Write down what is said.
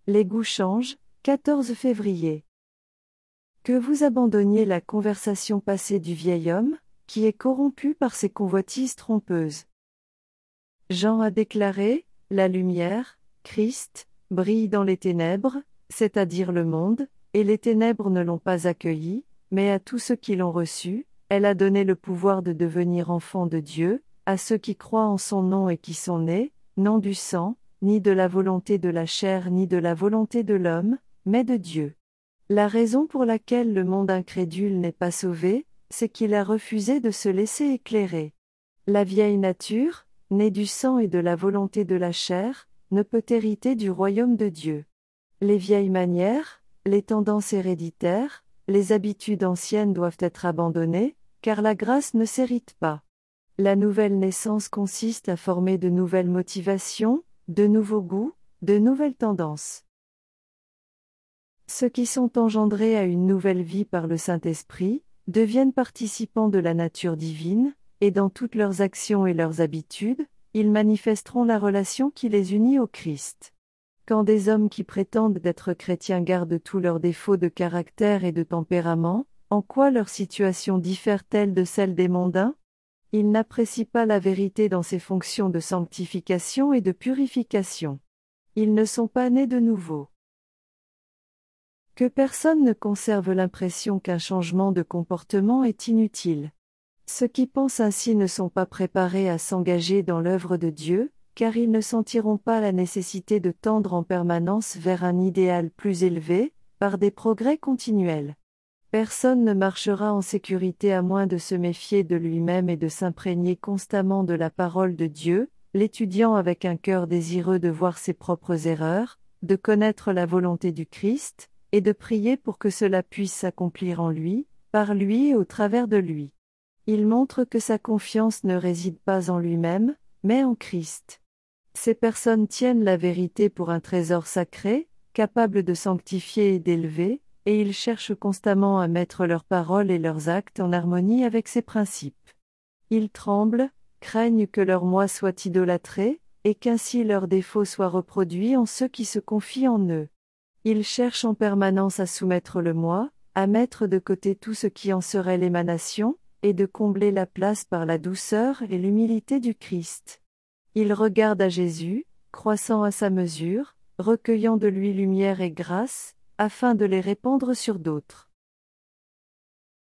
Les goûts changent, 14 février. Que vous abandonniez la conversation passée du vieil homme, qui est corrompu par ses convoitises trompeuses. Jean a déclaré, la lumière, Christ, brille dans les ténèbres, c'est-à-dire le monde, et les ténèbres ne l'ont pas accueilli, mais à tous ceux qui l'ont reçu, elle a donné le pouvoir de devenir enfants de Dieu, à ceux qui croient en son nom et qui sont nés, non du sang, ni de la volonté de la chair ni de la volonté de l'homme, mais de Dieu. La raison pour laquelle le monde incrédule n'est pas sauvé, c'est qu'il a refusé de se laisser éclairer. La vieille nature, née du sang et de la volonté de la chair, ne peut hériter du royaume de Dieu. Les vieilles manières, les tendances héréditaires, les habitudes anciennes doivent être abandonnées, car la grâce ne s'hérite pas. La nouvelle naissance consiste à former de nouvelles motivations, de nouveaux goûts, de nouvelles tendances. Ceux qui sont engendrés à une nouvelle vie par le Saint-Esprit, deviennent participants de la nature divine, et dans toutes leurs actions et leurs habitudes, ils manifesteront la relation qui les unit au Christ. Quand des hommes qui prétendent d'être chrétiens gardent tous leurs défauts de caractère et de tempérament, en quoi leur situation diffère-t-elle de celle des mondains ? Ils n'apprécient pas la vérité dans ses fonctions de sanctification et de purification. Ils ne sont pas nés de nouveau. Que personne ne conserve l'impression qu'un changement de comportement est inutile. Ceux qui pensent ainsi ne sont pas préparés à s'engager dans l'œuvre de Dieu, car ils ne sentiront pas la nécessité de tendre en permanence vers un idéal plus élevé, par des progrès continuels. Personne ne marchera en sécurité à moins de se méfier de lui-même et de s'imprégner constamment de la parole de Dieu, l'étudiant avec un cœur désireux de voir ses propres erreurs, de connaître la volonté du Christ, et de prier pour que cela puisse s'accomplir en lui, par lui et au travers de lui. Il montre que sa confiance ne réside pas en lui-même, mais en Christ. Ces personnes tiennent la vérité pour un trésor sacré, capable de sanctifier et d'élever, et ils cherchent constamment à mettre leurs paroles et leurs actes en harmonie avec ces principes. Ils tremblent, craignent que leur moi soit idolâtré, et qu'ainsi leurs défauts soient reproduits en ceux qui se confient en eux. Ils cherchent en permanence à soumettre le moi, à mettre de côté tout ce qui en serait l'émanation, et de combler la place par la douceur et l'humilité du Christ. Ils regardent à Jésus, croissant à sa mesure, recueillant de lui lumière et grâce, afin de les répandre sur d'autres.